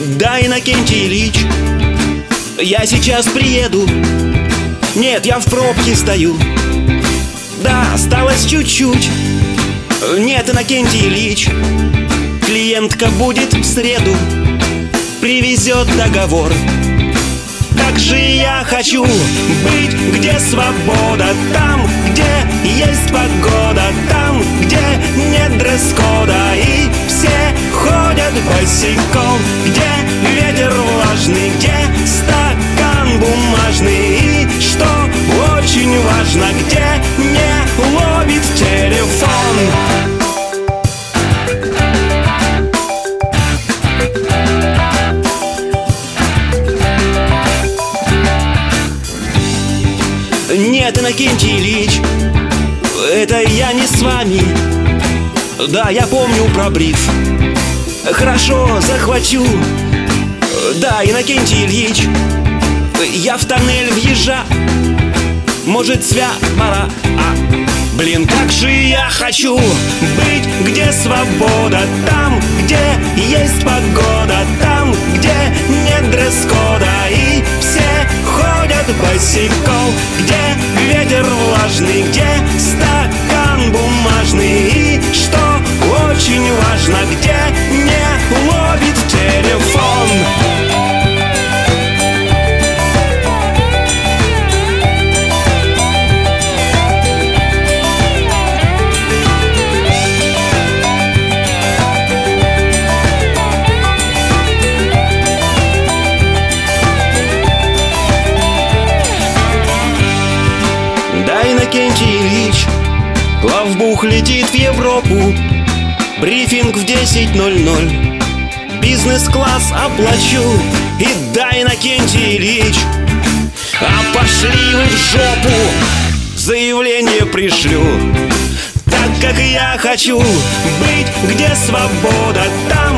Да, Иннокентий Ильич, я сейчас приеду. Нет, я в пробке стою. Да, осталось чуть-чуть. Нет, Иннокентий Ильич, клиентка будет в среду, привезет договор. Как же я хочу быть, где свобода, там, где есть погода, там, где нет дресс-кода и все ходят босиком, где ветер влажный, где стакан бумажный и, что очень важно, где не ловит телефон. Нет, Иннокентий Ильич, это я не с вами. Да, я помню про бриф. Хорошо, захвачу. Да, Иннокентий Ильич, я в тоннель въезжаю. Может, пора. Блин, как же я хочу быть, где свобода, там, где есть погода, там, где нет дресс-кода и все ходят босиком, где ветер влажный, где стакан бумажный и, что очень важно, где не ловит телефон. Иннокентий Ильич, главбух летит в Европу, брифинг в 10:00, бизнес-класс оплачу. И да, Иннокентий Ильич, а пошли вы в жопу, заявление пришлю. Так как я хочу быть, где свобода, там,